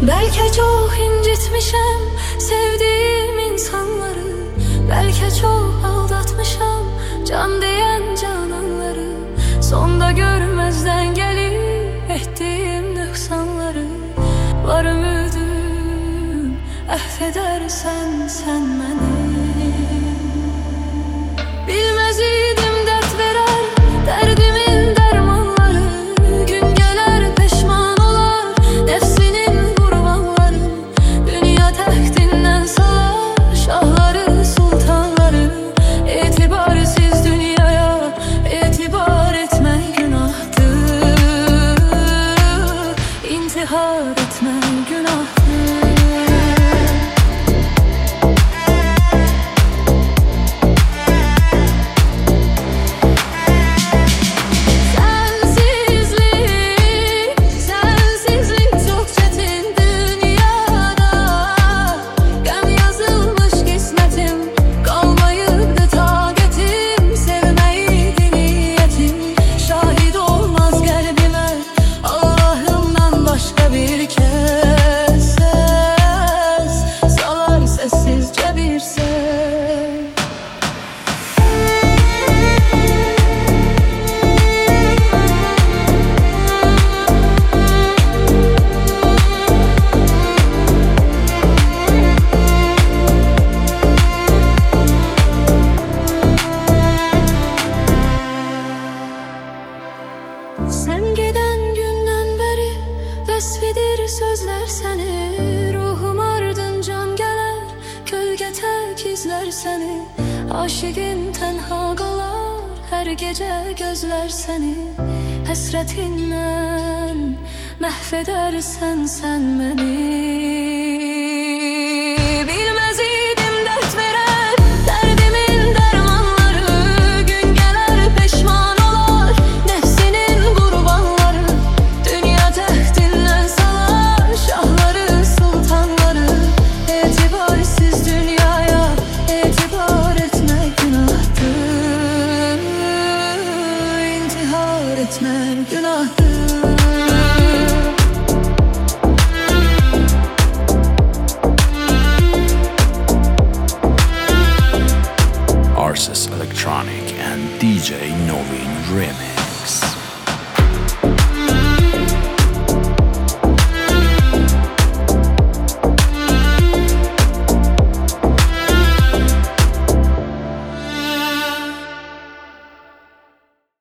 Belki çok incitmişem sevdiğim insanları, belki çok aldatmışam can diyen cananları. Sonda görmezden gelip ettiğim nöksanları. Var ümidim affedersen sen beni. Bilmez idim dert verer derdimin dermanları. Gün gelir peşman olar nefsinin kurbanları. Dünya taxtinden salar şahları sultanları. İtibarsiz dünyaya itibar etmek günahtır. İntihar etmek günahtır. Sen giden günden beri vesfidir sözler seni. Ruhum ardıncan gelir gölge tek izler seni. Aşıkın tenha qalar her gece gözler seni. Həsrətindən məhv edərsən sen beni.